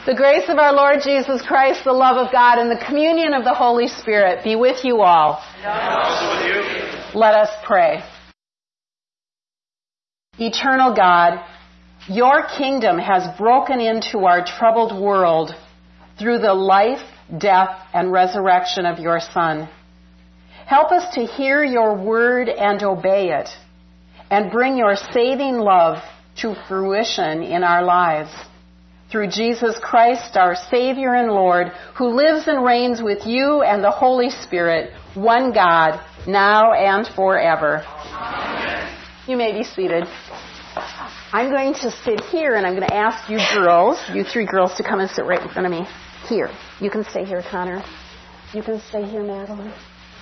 The grace of our Lord Jesus Christ, the love of God, and the communion of the Holy Spirit be with you all. And also with you. Let us pray. Eternal God, your kingdom has broken into our troubled world through the life, death, and resurrection of your Son. Help us to hear your word and obey it, and bring your saving love to fruition in our lives. Through Jesus Christ, our Savior and Lord, who lives and reigns with you and the Holy Spirit, one God, now and forever. Amen. You may be seated. I'm going to sit here, and I'm going to ask you girls, you three girls, to come and sit right in front of me. Here. You can stay here, Connor. You can stay here, Madeline.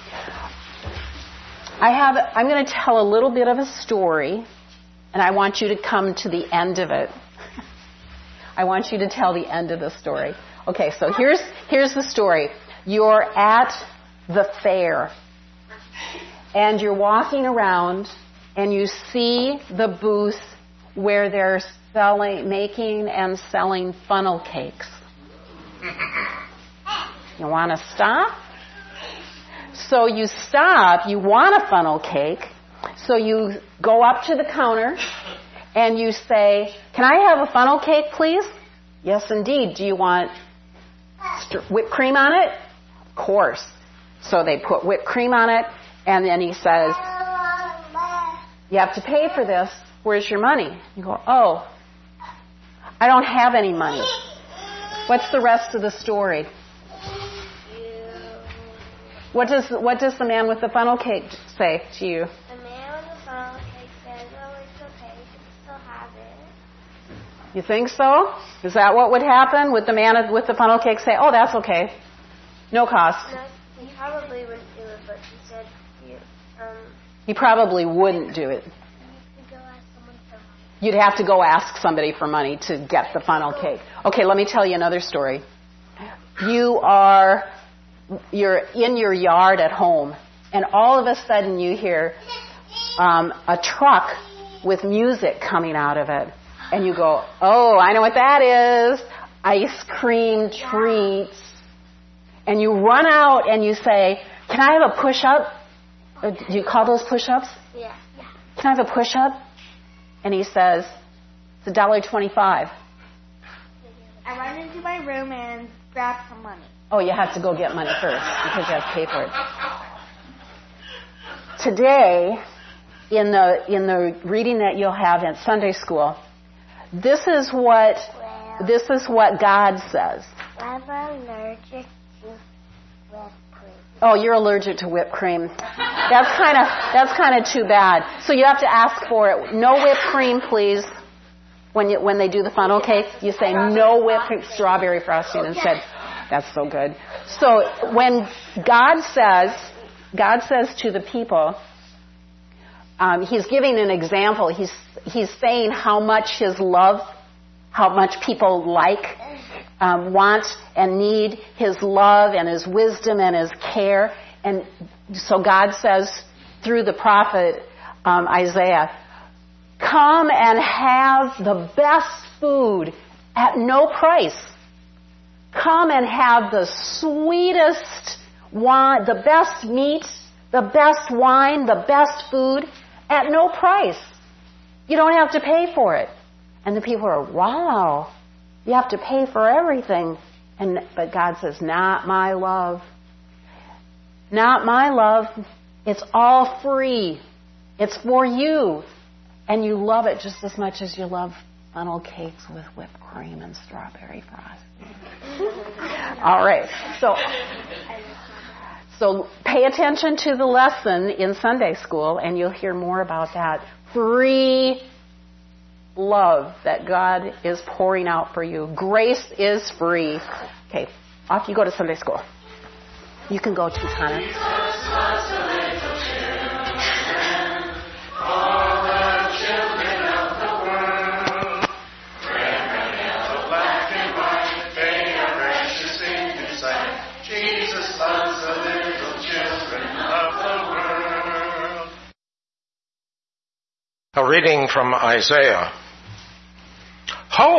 I'm going to tell a little bit of a story, and I want you to come to the end of it. I want you to tell the end of the story. Okay, so here's the story. You're at the fair, and you're walking around, and you see the booth where they're making and selling funnel cakes. You want to stop? So you stop. You want a funnel cake. So you go up to the counter and you say, "Can I have a funnel cake, please?" "Yes, indeed. Do you want whipped cream on it?" "Of course." So they put whipped cream on it, and then he says, "You have to pay for this. Where's your money?" You go, "Oh, I don't have any money." What's the rest of the story? What does the man with the funnel cake say to you? The man with the funnel cake says, "Oh, it's okay. You can still have it." You think so? Is that what would happen? Would the man with the funnel cake say, "Oh, that's okay. No cost"? No, he probably wouldn't do it, but he said, He probably wouldn't do it. You could go ask someone for money. You'd have to go ask somebody for money to get the funnel cake. Okay, let me tell you another story. You're in your yard at home, and all of a sudden you hear a truck with music coming out of it. And you go, "Oh, I know what that is. Ice cream treats." And you run out and you say, "Can I have a push-up?" Do you call those push-ups? Yeah. "Can I have a push-up?" And he says, "It's $1.25. I run into my room and grab some money. Oh, you have to go get money first because you have to pay for it. Today, in the reading that you'll have at Sunday school, this is what God says. I'm allergic to whipped cream. Oh, you're allergic to whipped cream. That's kind of too bad. So you have to ask for it. No whipped cream, please. When they do the funnel cake, you say no whipped cream, strawberry frosting instead. That's so good. So when God says to the people, He's giving an example. He's saying how much His love, how much people want and need His love and His wisdom and His care. And so God says through the prophet Isaiah, "Come and have the best food at no price. Come and have the sweetest wine, the best meat, the best wine, the best food at no price. You don't have to pay for it." And the people are, "Wow, you have to pay for everything." But God says, "Not my love. Not my love. It's all free. It's for you. And you love it just as much as you love funnel cakes with whipped cream and strawberry frosting." All right. So pay attention to the lesson in Sunday school, and you'll hear more about that free love that God is pouring out for you. Grace is free. Okay, off you go to Sunday school. You can go too, Connor. A reading from Isaiah. Ho!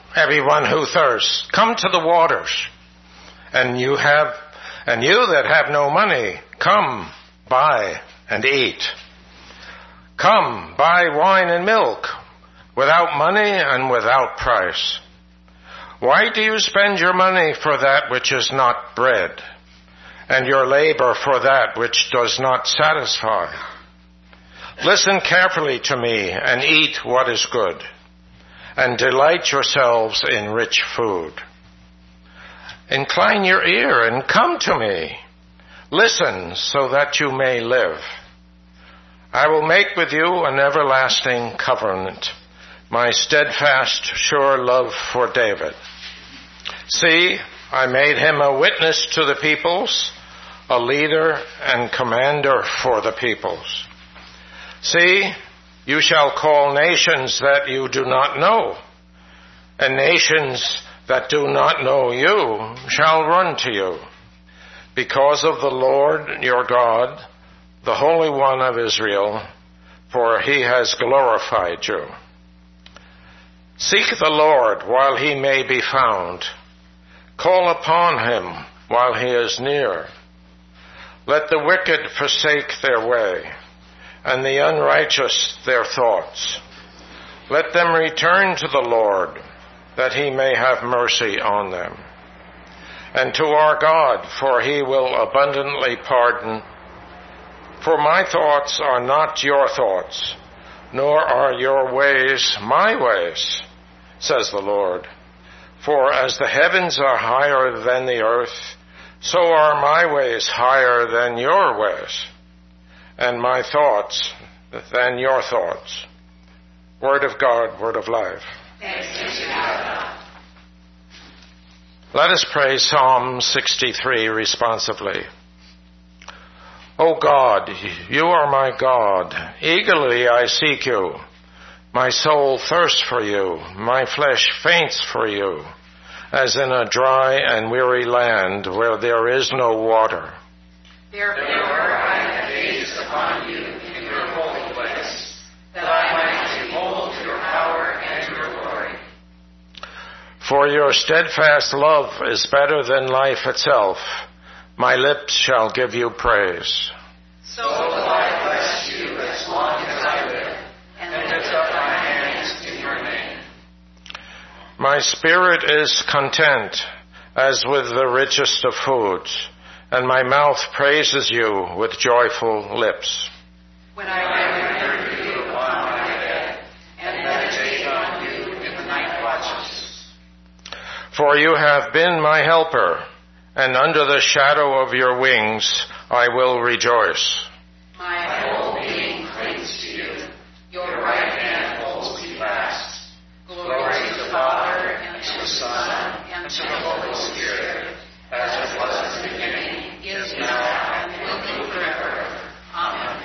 everyone who thirsts, come to the waters. And you that have no money, come, buy and eat. Come, buy wine and milk, without money and without price. Why do you spend your money for that which is not bread, and your labor for that which does not satisfy? Listen carefully to me and eat what is good, and delight yourselves in rich food. Incline your ear and come to me. Listen so that you may live. I will make with you an everlasting covenant, my steadfast, sure love for David. See, I made him a witness to the peoples, a leader and commander for the peoples. See, you shall call nations that you do not know, and nations that do not know you shall run to you, because of the Lord your God, the Holy One of Israel, for he has glorified you. Seek the Lord while he may be found. Call upon him while he is near. Let the wicked forsake their way, and the unrighteous their thoughts. Let them return to the Lord, that he may have mercy on them. And to our God, for he will abundantly pardon. For my thoughts are not your thoughts, nor are your ways my ways, says the Lord. For as the heavens are higher than the earth, so are my ways higher than your ways, and my thoughts than your thoughts. Word of God, word of life. Let us pray Psalm 63 responsively. O God, you are my God. Eagerly I seek you. My soul thirsts for you. My flesh faints for you, as in a dry and weary land where there is no water. Therefore I have gazed upon you in your holy place, that I might behold your power and your glory. For your steadfast love is better than life itself. My lips shall give you praise. So will I bless you as long as I live, and lift up my hands in your name. My spirit is content, as with the richest of foods, and my mouth praises you with joyful lips. When I remember you upon my bed, and meditate on you in the night watches. For you have been my helper, and under the shadow of your wings I will rejoice. My whole being clings to you. Your right hand holds me fast. Glory to the Father, and to the Son, and to the Holy Spirit, as it was in the beginning, is now, and will be forever. Amen.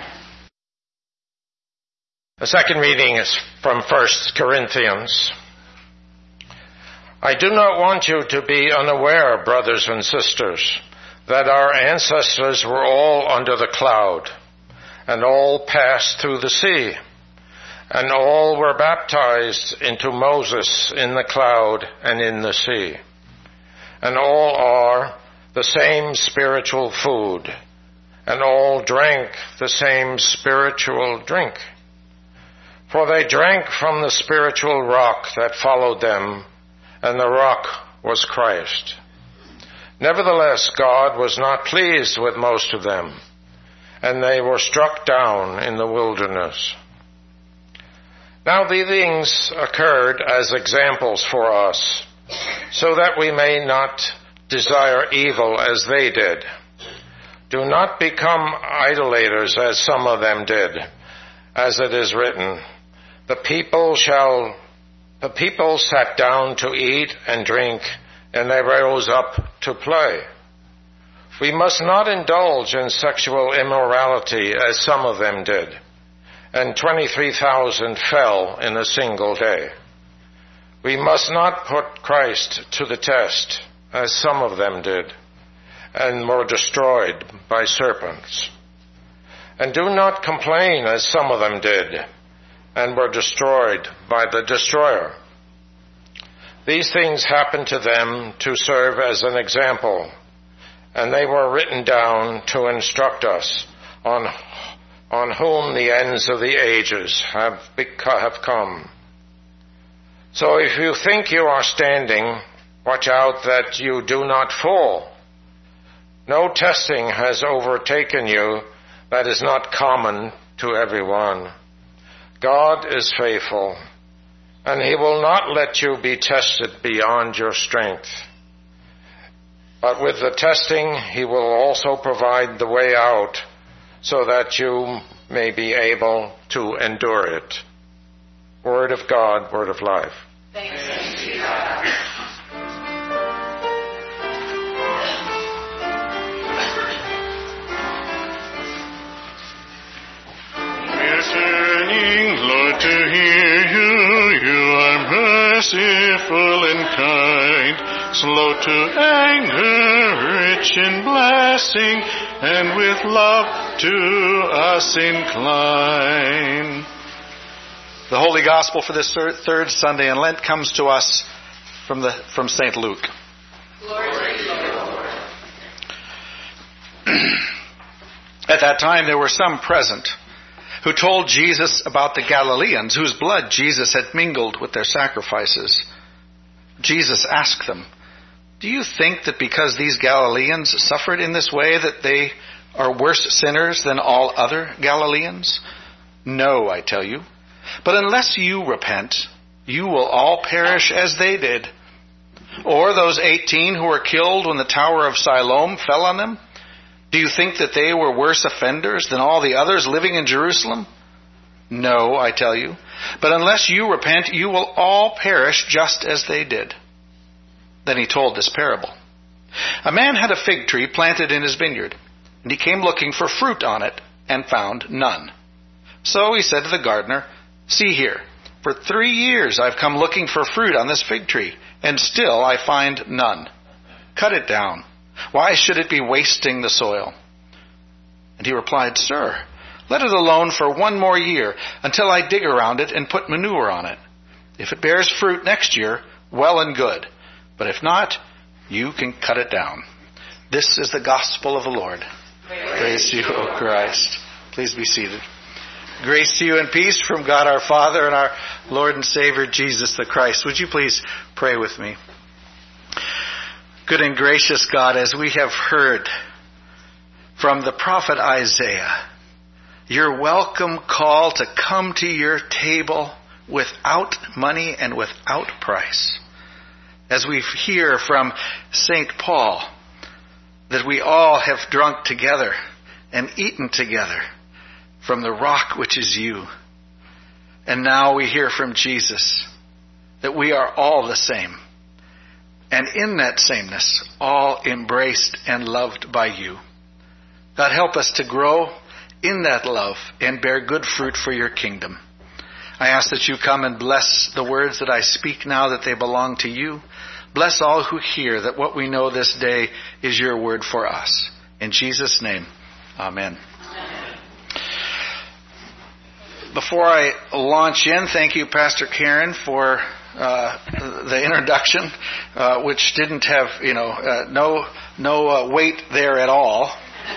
The second reading is from 1 Corinthians. I do not want you to be unaware, brothers and sisters, that our ancestors were all under the cloud, and all passed through the sea, and all were baptized into Moses in the cloud and in the sea, and all are the same spiritual food, and all drank the same spiritual drink. For they drank from the spiritual rock that followed them, and the rock was Christ. Nevertheless, God was not pleased with most of them, and they were struck down in the wilderness. Now these things occurred as examples for us, so that we may not desire evil as they did. Do not become idolaters as some of them did, as it is written, the people sat down to eat and drink, and they rose up to play. We must not indulge in sexual immorality as some of them did, and 23,000 fell in a single day. We must not put Christ to the test as some of them did, and were destroyed by serpents. And do not complain as some of them did, and were destroyed by the destroyer. These things happened to them to serve as an example, and they were written down to instruct us on whom the ends of the ages have come. So if you think you are standing, watch out that you do not fall. No testing has overtaken you that is not common to everyone. God is faithful, and He will not let you be tested beyond your strength. But with the testing, He will also provide the way out so that you may be able to endure it. Word of God, word of life. Thanks be to God. Returning, Lord, to hear you. You are merciful and kind, slow to anger, rich in blessing, and with love to us incline. The Holy Gospel for this third Sunday in Lent comes to us from St. Luke. Glory to you, Lord. At that time there were some present who told Jesus about the Galileans whose blood Jesus had mingled with their sacrifices. Jesus asked them, "Do you think that because these Galileans suffered in this way that they are worse sinners than all other Galileans? No, I tell you. But unless you repent, you will all perish as they did. Or those 18 who were killed when the Tower of Siloam fell on them? Do you think that they were worse offenders than all the others living in Jerusalem? No, I tell you. But unless you repent, you will all perish just as they did." Then he told this parable. A man had a fig tree planted in his vineyard, and he came looking for fruit on it and found none. So he said to the gardener, "See here, for 3 years I've come looking for fruit on this fig tree, and still I find none. Cut it down. Why should it be wasting the soil?" And he replied, "Sir, let it alone for 1 more year until I dig around it and put manure on it. If it bears fruit next year, well and good. But if not, you can cut it down." This is the gospel of the Lord. Praise to you, O Christ. Please be seated. Grace to you and peace from God our Father and our Lord and Savior Jesus the Christ. Would you please pray with me? Good and gracious God, as we have heard from the prophet Isaiah, your welcome call to come to your table without money and without price. As we hear from St. Paul, that we all have drunk together and eaten together from the rock which is you. And now we hear from Jesus that we are all the same. And in that sameness, all embraced and loved by you. God, help us to grow in that love and bear good fruit for your kingdom. I ask that you come and bless the words that I speak now, that they belong to you. Bless all who hear that what we know this day is your word for us. In Jesus' name, amen. Before I launch in, thank you, Pastor Karen, for the introduction, which didn't have, no weight there at all.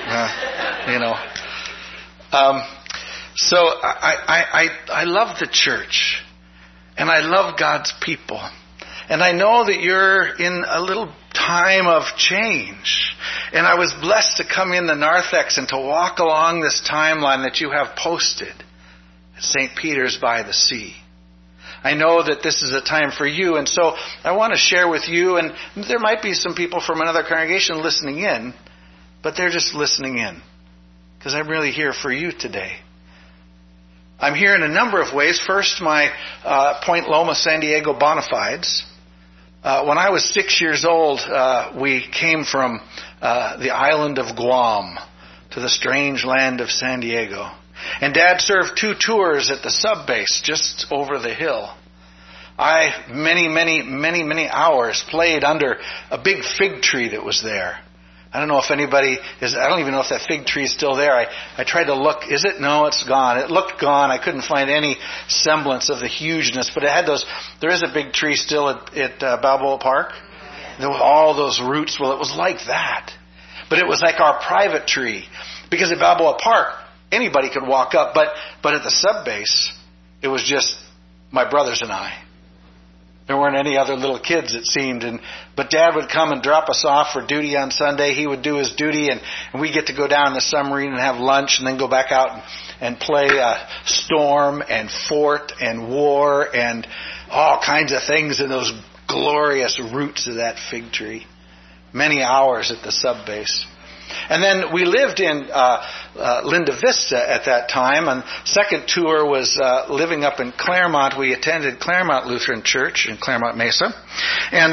So I love the church, and I love God's people, and I know that you're in a little time of change. And I was blessed to come in the narthex and to walk along this timeline that you have posted at St. Peter's by the Sea. I know that this is a time for you, and so I want to share with you, and there might be some people from another congregation listening in, but they're just listening in, because I'm really here for you today. I'm here in a number of ways. First, my Point Loma San Diego bona fides. When I was 6 years old, we came from the island of Guam to the strange land of San Diego. And Dad served 2 tours at the sub base just over the hill. I, many hours, played under a big fig tree that was there. I don't know if anybody is, I don't even know if that fig tree is still there. I tried to look. Is it? No, it's gone. It looked gone. I couldn't find any semblance of the hugeness, but it had those, there is a big tree still at Balboa Park. There were all those roots. Well, it was like that. But it was like our private tree. Because at Balboa Park, anybody could walk up, but at the sub-base, it was just my brothers and I. There weren't any other little kids, it seemed. But Dad would come and drop us off for duty on Sunday. He would do his duty, and we get to go down in the submarine and have lunch, and then go back out and play Storm and Fort and War and all kinds of things in those glorious roots of that fig tree. Many hours at the sub-base. And then we lived in Linda Vista at that time. And second tour was living up in Claremont. We attended Claremont Lutheran Church in Claremont Mesa. And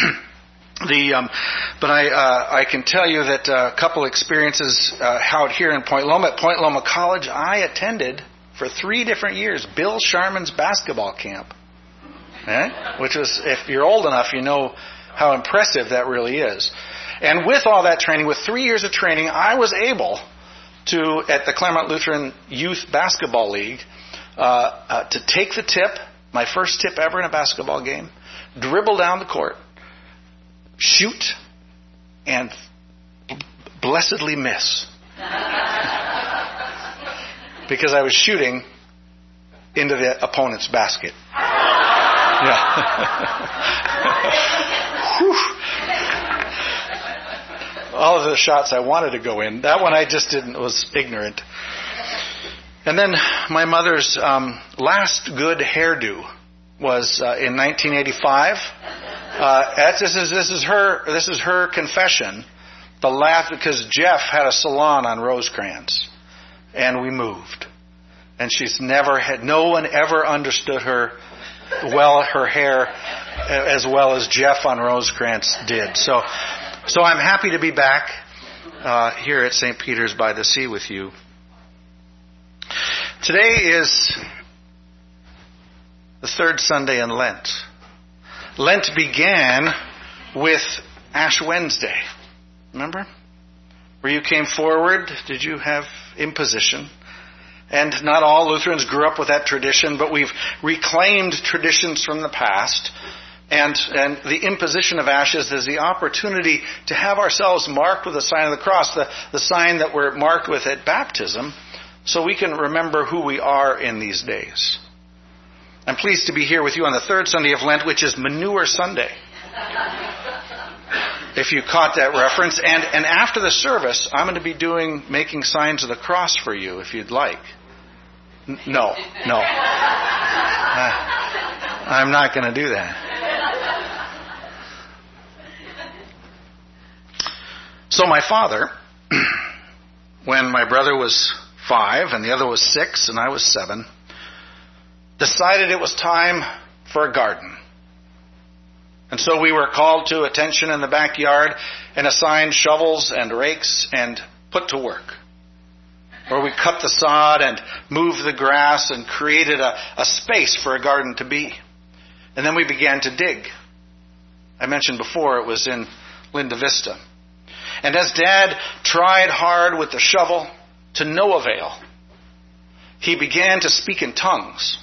but I can tell you that a couple experiences out here in Point Loma. At Point Loma College, I attended for 3 different years Bill Sharman's basketball camp. Which was, if you're old enough, you know how impressive that really is. And with all that training, with 3 years of training, I was able to, at the Claremont Lutheran Youth Basketball League, to take the tip, my first tip ever in a basketball game, dribble down the court, shoot, and blessedly miss. Because I was shooting into the opponent's basket. All of the shots I wanted to go in. That one I just didn't, was ignorant. And then my mother's last good hairdo was in 1985. This is her confession. The last, because Jeff had a salon on Rosecrans, and we moved. And she's never had, no one ever understood her hair as well as Jeff on Rosecrans did. So I'm happy to be back here at St. Peter's by the Sea with you. Today is the 3rd Sunday in Lent. Lent began with Ash Wednesday. Remember? Where you came forward, did you have imposition? And not all Lutherans grew up with that tradition, but we've reclaimed traditions from the past. And the imposition of ashes is the opportunity to have ourselves marked with the sign of the cross, the sign that we're marked with at baptism, so we can remember who we are in these days. I'm pleased to be here with you on the 3rd Sunday of Lent, which is Manure Sunday. If you caught that reference. And after the service, I'm going to be making signs of the cross for you, if you'd like. No. I'm not going to do that. So my father, when my brother was 5 and the other was 6 and I was 7, decided it was time for a garden. And so we were called to attention in the backyard and assigned shovels and rakes and put to work. Where we cut the sod and moved the grass and created a space for a garden to be. And then we began to dig. I mentioned before it was in Linda Vista. And as Dad tried hard with the shovel to no avail, he began to speak in tongues.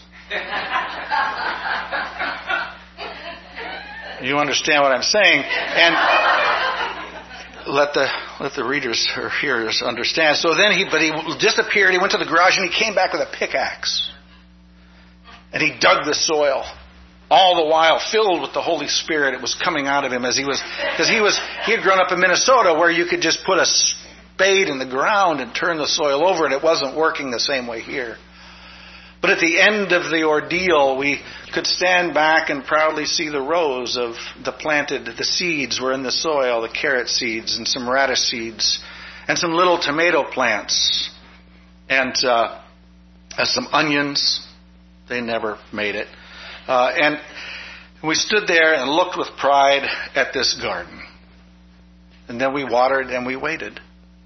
You understand what I'm saying? And let the readers or hearers understand. So then he disappeared. He went to the garage and he came back with a pickaxe. And he dug the soil. All the while filled with the Holy Spirit. It was coming out of him as he had grown up in Minnesota where you could just put a spade in the ground and turn the soil over, and it wasn't working the same way here. But at the end of the ordeal, we could stand back and proudly see the rows of the seeds were in the soil, the carrot seeds and some radish seeds and some little tomato plants and some onions. They never made it. And we stood there and looked with pride at this garden. And then we watered and we waited.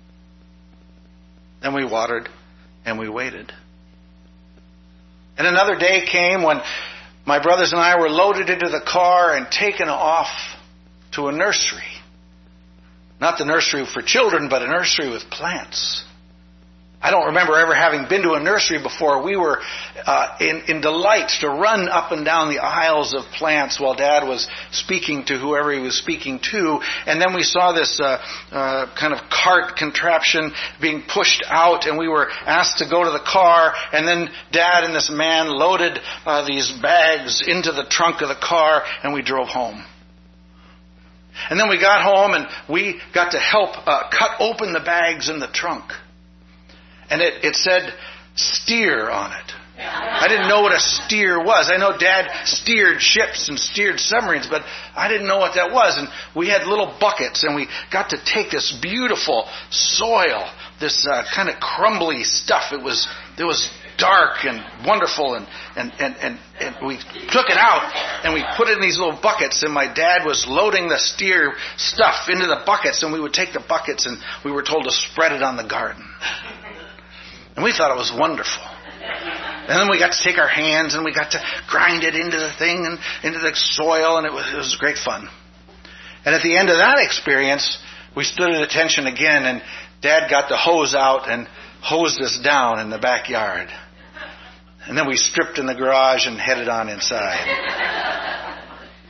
Then we watered and we waited. And another day came when my brothers and I were loaded into the car and taken off to a nursery. Not the nursery for children, but a nursery with plants. I don't remember ever having been to a nursery before. We were in delight to run up and down the aisles of plants while Dad was speaking to whoever he was speaking to. And then we saw this kind of cart contraption being pushed out, and we were asked to go to the car. And then Dad and this man loaded these bags into the trunk of the car, and we drove home. And then we got home, and we got to help cut open the bags in the trunk. And it said steer on it. I didn't know what a steer was. I know Dad steered ships and steered submarines, but I didn't know what that was. And we had little buckets, and we got to take this beautiful soil, this kind of crumbly stuff. It was dark and wonderful, and we took it out and we put it in these little buckets, and my dad was loading the steer stuff into the buckets, and we would take the buckets, and we were told to spread it on the garden. And we thought it was wonderful. And then we got to take our hands and we got to grind it into the thing and into the soil, and it was great fun. And at the end of that experience, we stood at attention again, and Dad got the hose out and hosed us down in the backyard. And then we stripped in the garage and headed on inside.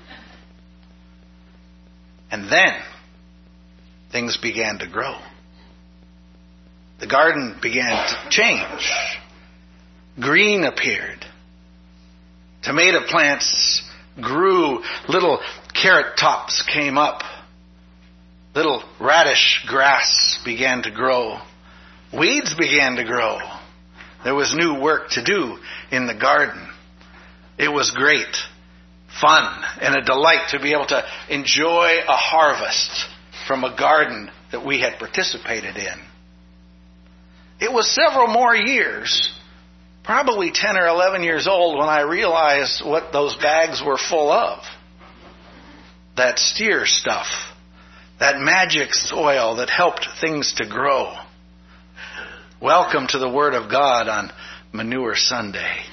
And then things began to grow. The garden began to change. Green appeared. Tomato plants grew. Little carrot tops came up. Little radish grass began to grow. Weeds began to grow. There was new work to do in the garden. It was great fun and a delight to be able to enjoy a harvest from a garden that we had participated in. It was several more years, probably 10 or 11 years old, when I realized what those bags were full of. That steer stuff, that magic soil that helped things to grow. Welcome to the Word of God on Manure Sunday.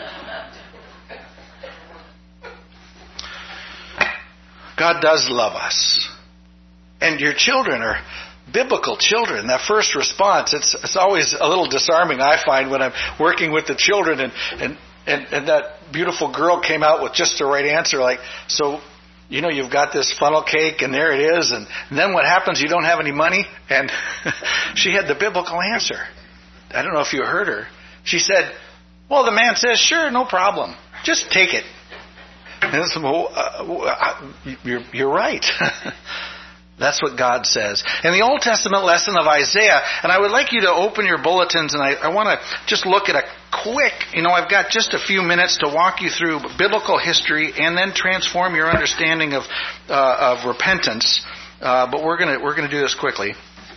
God does love us. And your children are biblical children. That first response, it's always a little disarming, I find, when I'm working with the children and that beautiful girl came out with just the right answer, like, so, you know, you've got this funnel cake and there it is, and then what happens? You don't have any money? And she had the biblical answer. I don't know if you heard her. She said, well, the man says, sure, no problem. Just take it. And I said, well, you're right. That's what God says. In the Old Testament lesson of Isaiah, and I would like you to open your bulletins, and I want to just look at a quick, I've got just a few minutes to walk you through biblical history and then transform your understanding of repentance. But we're going to do this quickly.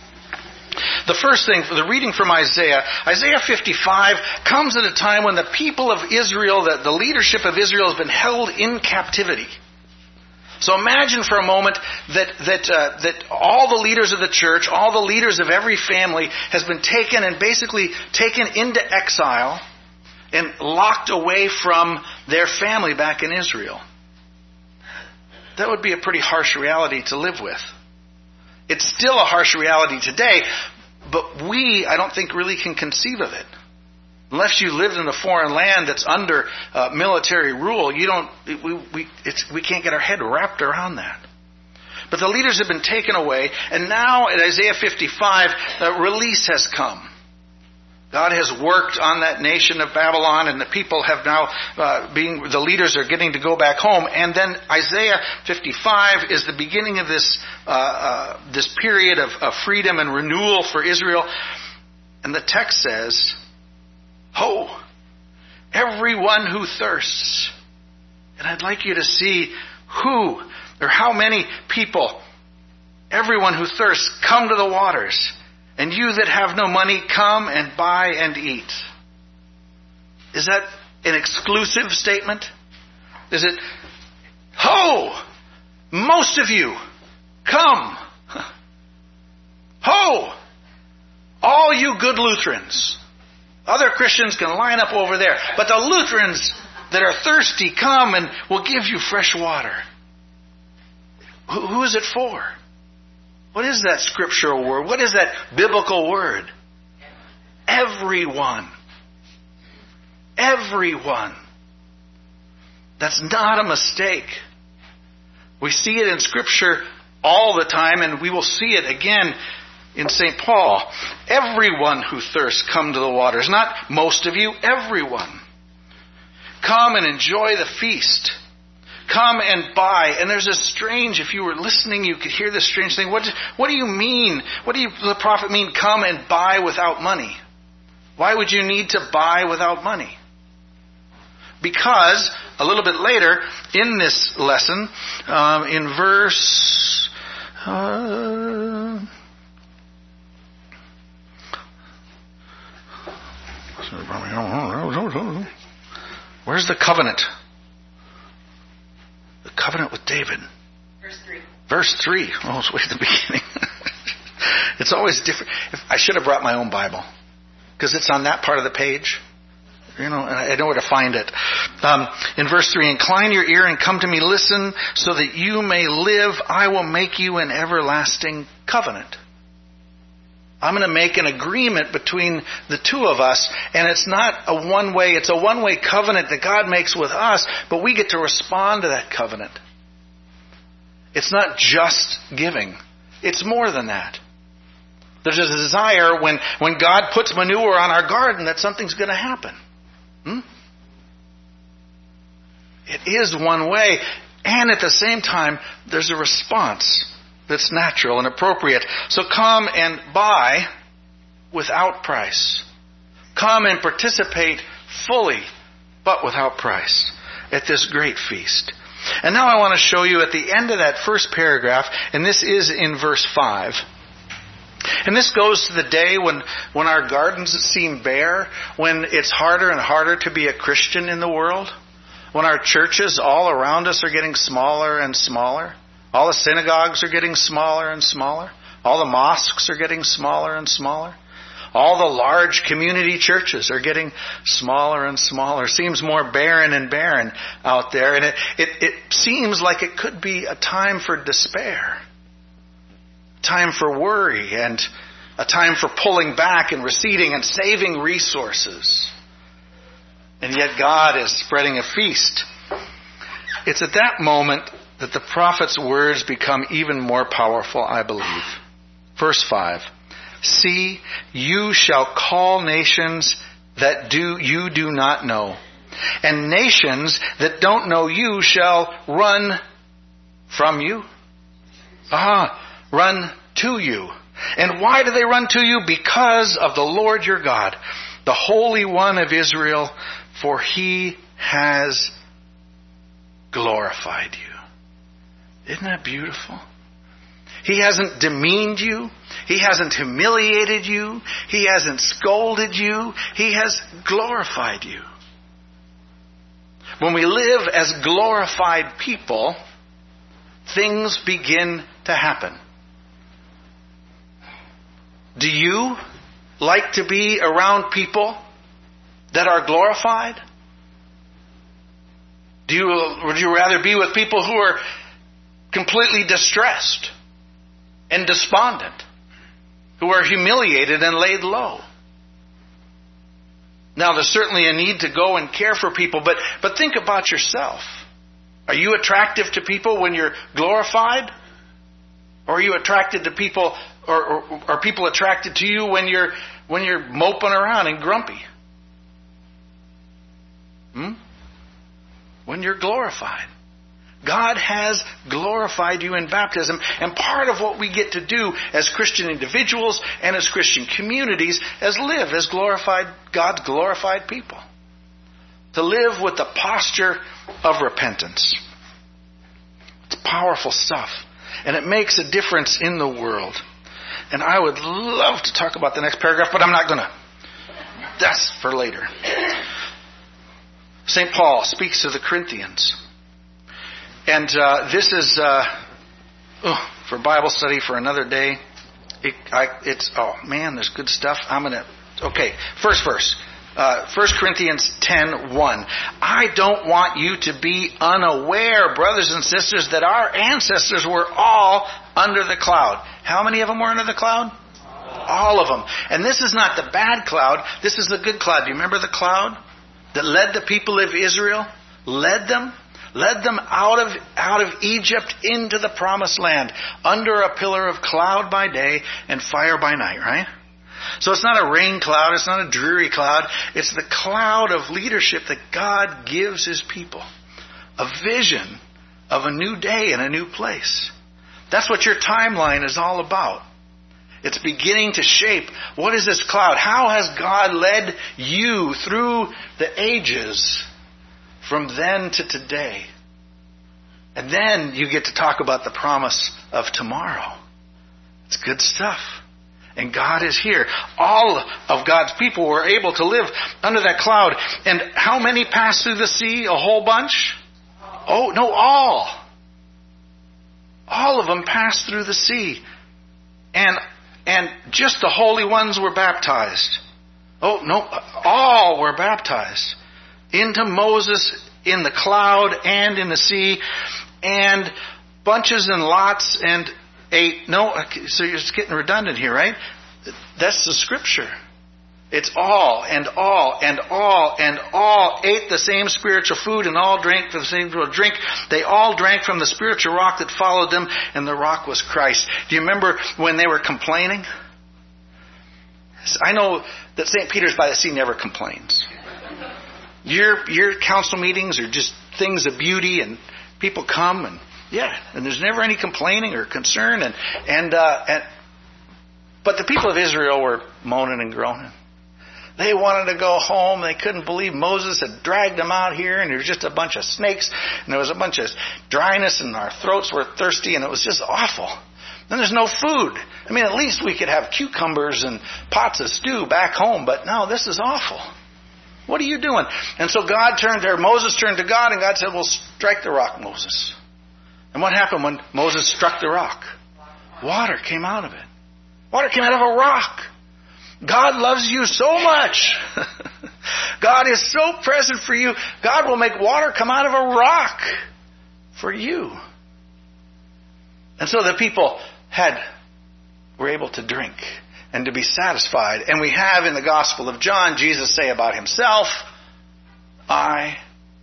The first thing, the reading from Isaiah 55 comes at a time when the people of Israel, the leadership of Israel has been held in captivity. So imagine for a moment that all the leaders of the church, all the leaders of every family has been taken and basically taken into exile and locked away from their family back in Israel. That would be a pretty harsh reality to live with. It's still a harsh reality today, but I don't think really can conceive of it. Unless you lived in a foreign land that's under military rule, we can't get our head wrapped around that. But the leaders have been taken away, and now at Isaiah 55, release has come. God has worked on that nation of Babylon, and the people have now, the leaders are getting to go back home. And then Isaiah 55 is the beginning of this period of freedom and renewal for Israel. And the text says, "Ho, everyone who thirsts." And I'd like you to see who or how many people, everyone who thirsts, come to the waters. And you that have no money, come and buy and eat. Is that an exclusive statement? Is it, ho, most of you, come. Ho, all you good Lutherans. Other Christians can line up over there. But the Lutherans that are thirsty, come and we'll give you fresh water. Who is it for? What is that scriptural word? What is that biblical word? Everyone. Everyone. That's not a mistake. We see it in Scripture all the time, and we will see it again in St. Paul. Everyone who thirsts, come to the waters. Not most of you, everyone. Come and enjoy the feast. Come and buy. And there's a strange, if you were listening, you could hear this strange thing. What do you mean? What do the prophet mean, come and buy without money? Why would you need to buy without money? Because a little bit later in this lesson, in verse... where's the covenant? The covenant with David. Verse 3. Verse 3. Oh, it's way at the beginning. It's always different. I should have brought my own Bible, because it's on that part of the page. And I know where to find it. In verse 3, incline your ear and come to me, listen, so that you may live. I will make you an everlasting covenant. I'm going to make an agreement between the two of us, and it's not a one-way, it's a one-way covenant that God makes with us, but we get to respond to that covenant. It's not just giving. It's more than that. There's a desire when God puts manure on our garden that something's going to happen. It is one way, and at the same time, there's a response that's natural and appropriate. So come and buy without price. Come and participate fully, but without price, at this great feast. And now I want to show you at the end of that first paragraph, and this is in verse 5. And this goes to the day when our gardens seem bare, when it's harder and harder to be a Christian in the world, when our churches all around us are getting smaller and smaller, all the synagogues are getting smaller and smaller, all the mosques are getting smaller and smaller, all the large community churches are getting smaller and smaller. Seems more barren and barren out there, and it seems like it could be a time for despair. Time for worry, and a time for pulling back and receding and saving resources. And yet God is spreading a feast. It's at that moment that the prophet's words become even more powerful, I believe. Verse 5. See, you shall call nations that you do not know, and nations that don't know you shall run from you. Run to you. And why do they run to you? Because of the Lord your God, the Holy One of Israel, for He has glorified you. Isn't that beautiful? He hasn't demeaned you. He hasn't humiliated you. He hasn't scolded you. He has glorified you. When we live as glorified people, things begin to happen. Do you like to be around people that are glorified? Would you rather be with people who are completely distressed and despondent, who are humiliated and laid low? Now, there's certainly a need to go and care for people, but think about yourself. Are you attractive to people when you're glorified? Or are you attracted to people, or are people attracted to you when you're moping around and grumpy? When you're glorified. God has glorified you in baptism, and part of what we get to do as Christian individuals and as Christian communities is live as God's glorified people. To live with the posture of repentance. It's powerful stuff, and it makes a difference in the world. And I would love to talk about the next paragraph, but I'm not going to. That's for later. St. Paul speaks to the Corinthians. And this is for Bible study for another day. There's good stuff. Okay, first verse. 1 Corinthians 10:1. I don't want you to be unaware, brothers and sisters, that our ancestors were all under the cloud. How many of them were under the cloud? All of them. And this is not the bad cloud. This is the good cloud. Do you remember the cloud that led the people of Israel? Led them out of Egypt into the promised land under a pillar of cloud by day and fire by night, right? So it's not a rain cloud, it's not a dreary cloud, it's the cloud of leadership that God gives His people. A vision of a new day and a new place. That's what your timeline is all about. It's beginning to shape. What is this cloud? How has God led you through the ages from then to today? And then you get to talk about the promise of tomorrow. It's good stuff. And God is here. All of God's people were able to live under that cloud. And how many passed through the sea? A whole bunch? Oh, no, all. All of them passed through the sea. And just the holy ones were baptized. Oh, no, all were baptized into Moses in the cloud and in the sea, and bunches and lots and ate. No, so you're just getting redundant here, right? That's the scripture. It's all and all and all and all ate the same spiritual food and all drank from the same drink. They all drank from the spiritual rock that followed them, and the rock was Christ. Do you remember when they were complaining? I know that St. Peter's by the Sea never complains. Your council meetings are just things of beauty, and people come, and and there's never any complaining or concern, but the people of Israel were moaning and groaning. They wanted to go home. They couldn't believe Moses had dragged them out here, and there was just a bunch of snakes, and there was a bunch of dryness, and our throats were thirsty, and it was just awful. Then there's no food. I mean, at least we could have cucumbers and pots of stew back home, but no, this is awful. What are you doing? And so Moses turned to God, and God said, well, strike the rock, Moses. And what happened when Moses struck the rock? Water came out of it. Water came out of a rock. God loves you so much. God is so present for you. God will make water come out of a rock for you. And so the people were able to drink and to be satisfied. And we have in the Gospel of John, Jesus say about himself, I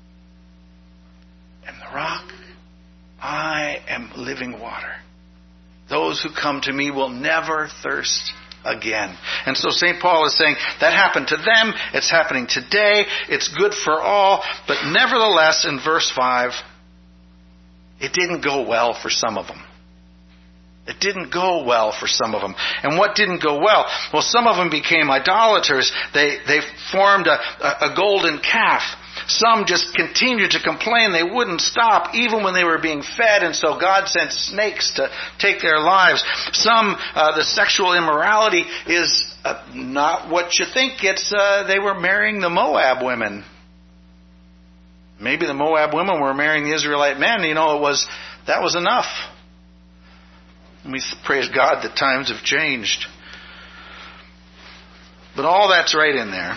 am the rock. I am living water. Those who come to me will never thirst again. And so St. Paul is saying that happened to them. It's happening today. It's good for all. But nevertheless, in verse 5, it didn't go well for some of them. It didn't go well for some of them. And what didn't go well? Well, some of them became idolaters. They formed a golden calf. Some just continued to complain. They wouldn't stop even when they were being fed, and so God sent snakes to take their lives. Some, the sexual immorality is not what you think. It's they were marrying the Moab women. Maybe the Moab women were marrying the Israelite men. That was enough. And we praise God that times have changed. But all that's right in there.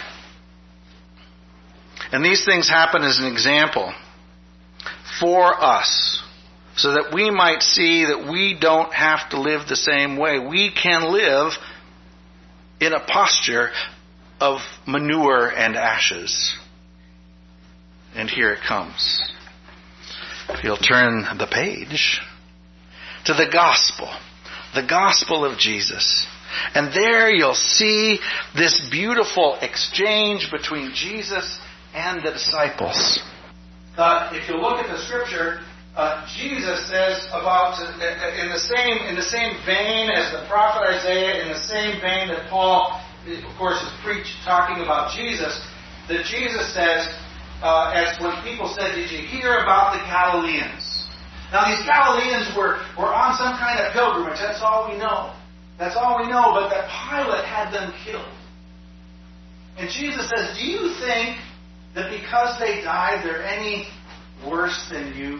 And these things happen as an example for us, so that we might see that we don't have to live the same way. We can live in a posture of manure and ashes. And here it comes. If you'll turn the page to the gospel of Jesus. And there you'll see this beautiful exchange between Jesus and the disciples. If you look at the scripture, Jesus says about in the same vein as the prophet Isaiah, in the same vein that Paul, of course, is talking about Jesus, that Jesus says, as when people said, "Did you hear about the Galileans?" Now these Galileans were on some kind of pilgrimage. That's all we know. That's all we know. But that Pilate had them killed. And Jesus says, "Do you think that because they died, they're any worse than you?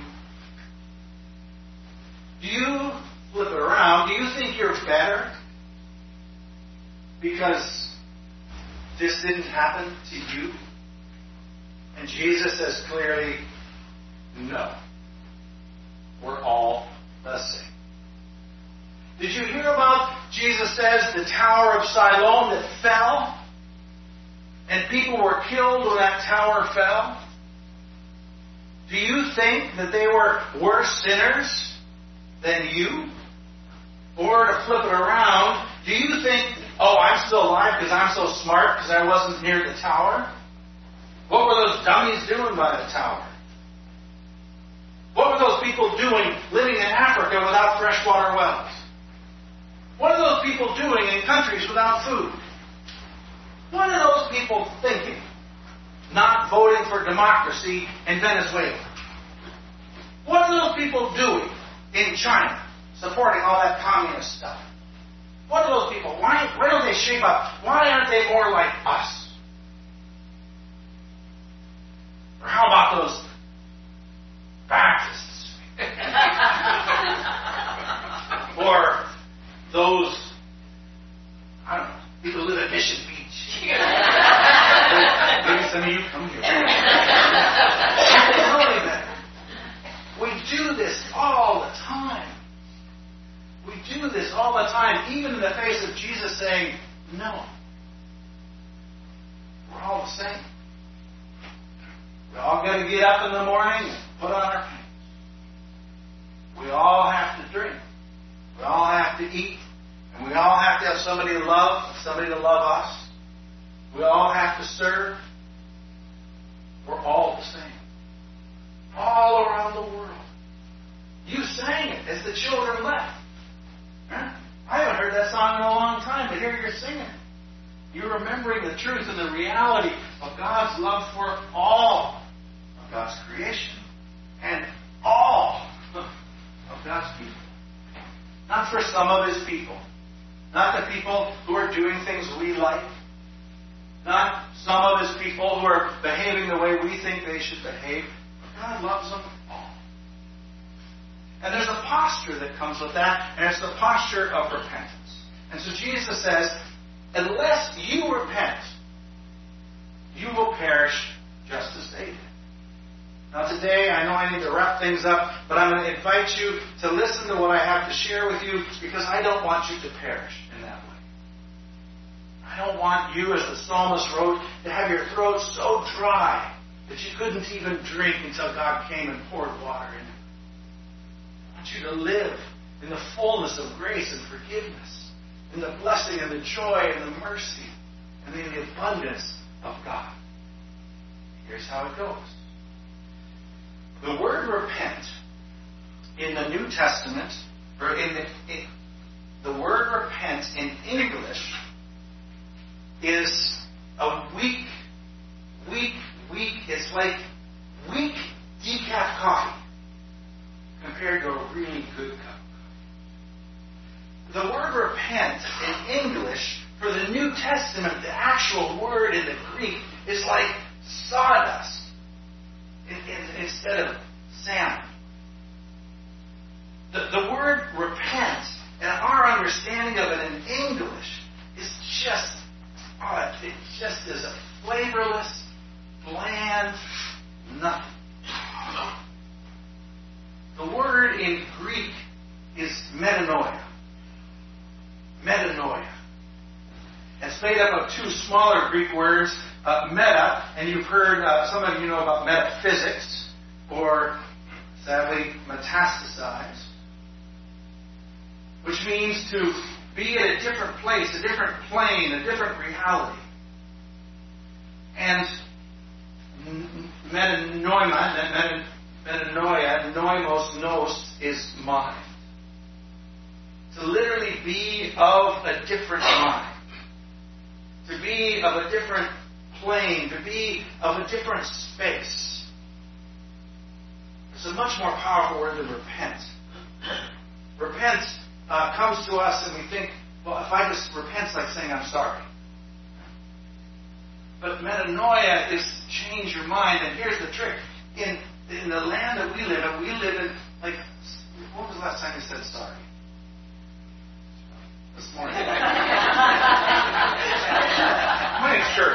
Do you flip it around? Do you think you're better because this didn't happen to you? And Jesus says clearly, no. We're all the same. Did you hear about, Jesus says, the Tower of Siloam that fell? And people were killed when that tower fell? Do you think that they were worse sinners than you? Or to flip it around, do you think, oh, I'm still alive because I'm so smart because I wasn't near the tower? What were those dummies doing by the tower? What were those people doing living in Africa without freshwater wells? What are those people doing in countries without food? What are those people thinking? Not voting for democracy in Venezuela. What are those people doing in China, supporting all that communist stuff? What are those people? Why don't they shape up? Why aren't they more like us? Or how about those Baptists? Or those, I don't know, people who live at Mission Beach. Maybe some of you come here. Really better. We do this all the time. We do this all the time, even in the face of Jesus saying, no. We're all the same. We all got to get up in the morning and put on our pants. We all have to drink. We all have to eat. And we all have to have somebody to love, somebody to love us. We all have to serve. We're all the same. All around the world. You sang it as the children left. Huh? I haven't heard that song in a long time, but here you're singing it. You're remembering the truth and the reality of God's love for all of God's creation and all of God's people. Not for some of His people. Not the people who are doing things we like. Not some of His people who are behaving the way we think they should behave. But God loves them all. And there's a posture that comes with that, and it's the posture of repentance. And so Jesus says, unless you repent, you will perish just as they did. Now today, I know I need to wrap things up, but I'm going to invite you to listen to what I have to share with you, because I don't want you to perish in that way. I don't want you, as the psalmist wrote, to have your throat so dry that you couldn't even drink until God came and poured water in it. I want you to live in the fullness of grace and forgiveness, in the blessing and the joy and the mercy and in the abundance of God. Here's how it goes. The word repent in the New Testament, or the word repent in English, is a weak. It's like weak decaf coffee compared to a really good cup. The word repent in English, for the New Testament, the actual word in the Greek is like sawdust instead of salmon. The word repent, and our understanding of it in English, is just is a flavorless, bland nothing. The word in Greek is metanoia. Metanoia. It's made up of two smaller Greek words, meta, and you've heard, some of you know about metaphysics, or sadly, metastasize, which means to be at a different place, a different plane, a different reality. And metanoia, noimos, nos, is mind. To literally be of a different mind. To be of a different plane. To be of a different space. It's a much more powerful word than repent. Repent comes to us and we think, well, if I just repent, it's like saying I'm sorry. But metanoia is change your mind. And here's the trick. In the land that we live in, like, when was the last time you said sorry? This morning. I went to church.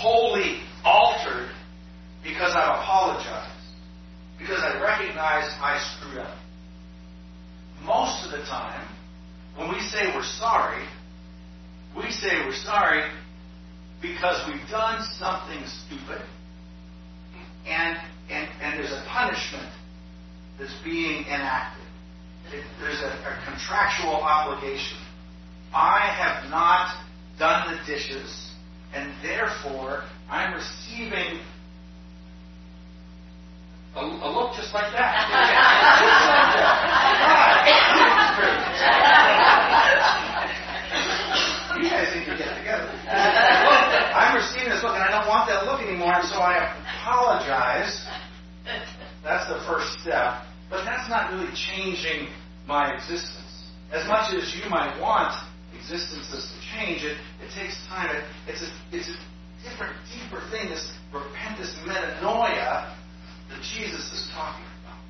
wholly altered because I've apologized. Because I recognize I screwed up. Most of the time, when we say we're sorry because we've done something stupid and there's a punishment that's being enacted. There's a contractual obligation. I have not done the dishes, and therefore I'm receiving a look just like that. You guys need to get together. I'm receiving this look, and I don't want that look anymore, and so I apologize. That's the first step. But that's not really changing my existence. As much as you might want existences to change, it takes time. It's a different, deeper thing, this repentance metanoia that Jesus is talking about.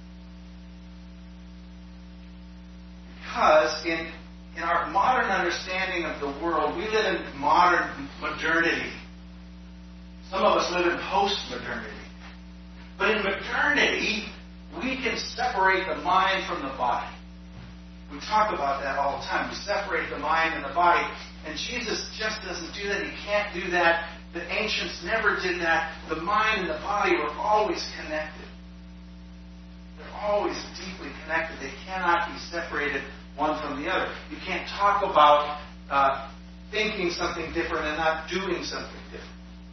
Because in our modern understanding of the world, we live in modern modernity. Some of us live in post-modernity. But in modernity, we can separate the mind from the body. We talk about that all the time. We separate the mind and the body. And Jesus just doesn't do that. He can't do that. The ancients never did that. The mind and the body were always connected. They're always deeply connected. They cannot be separated one from the other. You can't talk about thinking something different and not doing something different.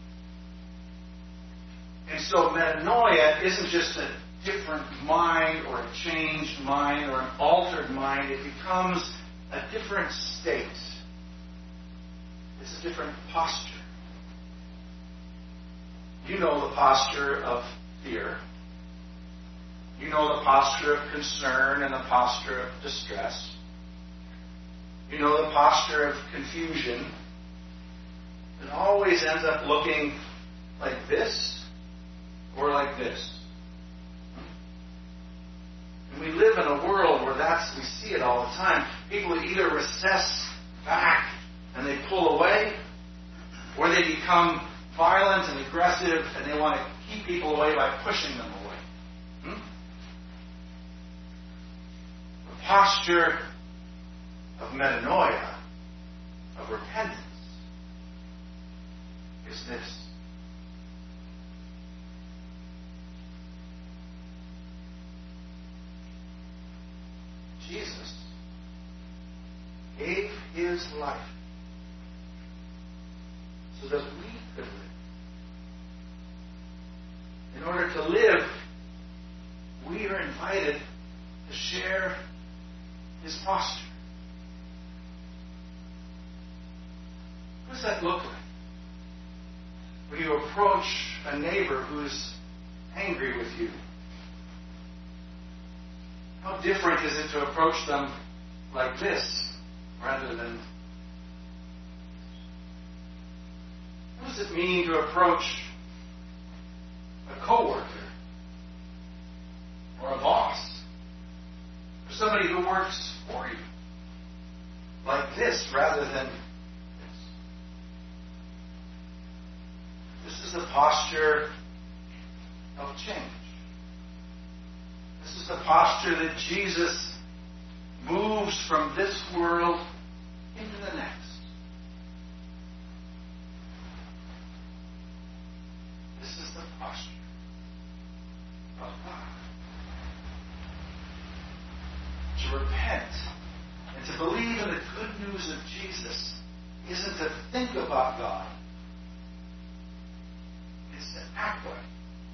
And so metanoia isn't just a different mind or a changed mind or an altered mind. It becomes a different state. It's a different posture. You know the posture of fear. You know the posture of concern and the posture of distress. You know the posture of confusion. It always ends up looking like this or like this. And we live in a world where we see it all the time. People either recess back and they pull away, or they become violent and aggressive and they want to keep people away by pushing them away. The posture of metanoia, of repentance, is this. Jesus gave his life so that we could live. In order to live, we are invited to share his posture. What does that look like? When you approach a neighbor who's angry with you, how different is it to approach them like this rather than... What does it mean to approach a coworker or a boss or somebody who works for you like this rather than this? This is the posture of change. This is the posture that Jesus moves from this world into the next. This is the posture of God. To repent and to believe in the good news of Jesus isn't to think about God. It's to act like.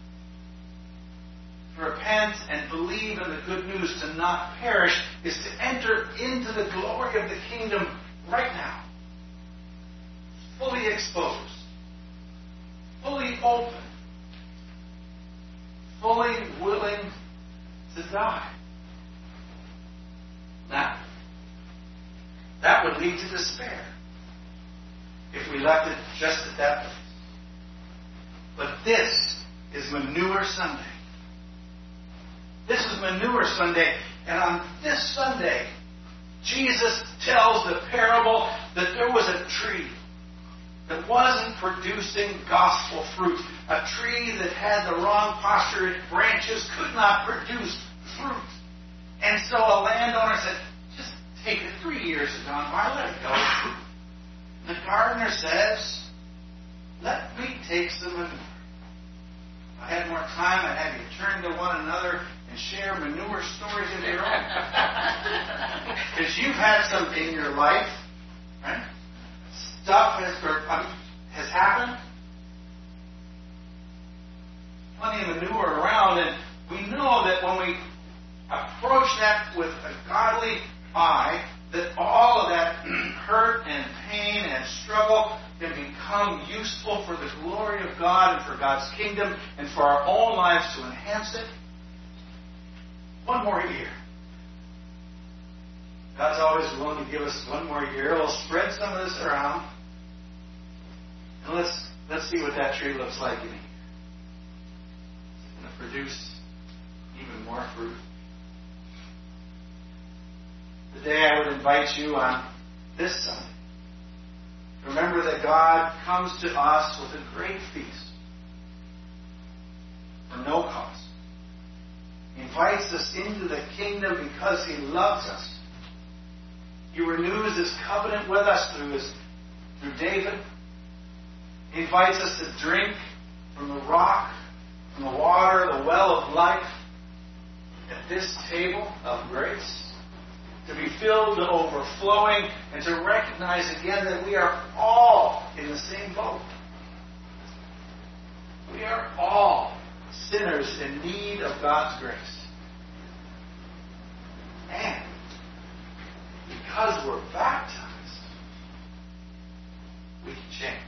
To repent and believe in the good news, to not perish, is to enter into the glory of the kingdom right now. Fully exposed. Fully open. Fully willing to die. Now, that would lead to despair if we left it just at that place. But this is Manure Sunday. This is Manure Sunday, and on this Sunday, Jesus tells the parable that there was a tree that wasn't producing gospel fruit. A tree that had the wrong posture, its branches could not produce fruit. And so a landowner said, just take it. 3 years have gone by, let it go. The gardener says, let me take some manure. If I had more time, I'd have you turn to one another and share manure stories of your own. Because you've had some in your life, right? Stuff has happened. Plenty of manure around, and we know that when we approach that with a godly eye, that all of that hurt and pain and struggle can become useful for the glory of God and for God's kingdom and for our own lives to enhance it. One more year. God's always willing to give us one more year. We'll spread some of this around. And let's see what that tree looks like in a year. It's going to produce even more fruit. Today I would invite you on this Sunday. Remember that God comes to us with a great feast for no cost. He invites us into the kingdom because He loves us. He renews His covenant with us through David. He invites us to drink from the rock, from the water, the well of life at this table of grace. To be filled to overflowing and to recognize again that we are all in the same boat. We are all sinners in need of God's grace. And because we're baptized, we can change.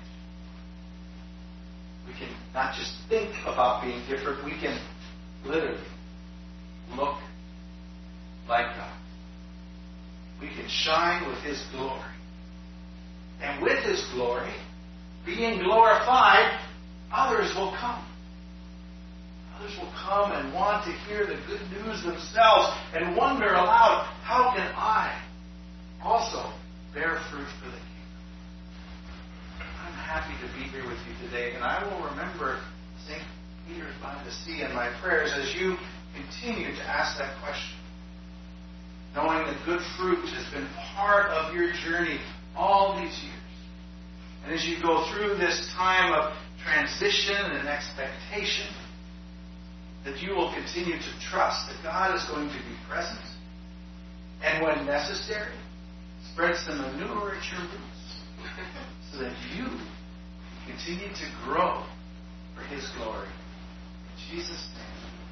We can not just think about being different, we can literally look like God. We can shine with His glory. And with His glory, being glorified, others will come. Others will come and want to hear the good news themselves and wonder aloud, how can I also bear fruit for the kingdom? I'm happy to be here with you today, and I will remember St. Peter's by the Sea in my prayers as you continue to ask that question. Knowing that good fruit has been part of your journey all these years. And as you go through this time of transition and expectation, that you will continue to trust that God is going to be present. And when necessary, spread some manure at your roots so that you continue to grow for His glory. In Jesus' name.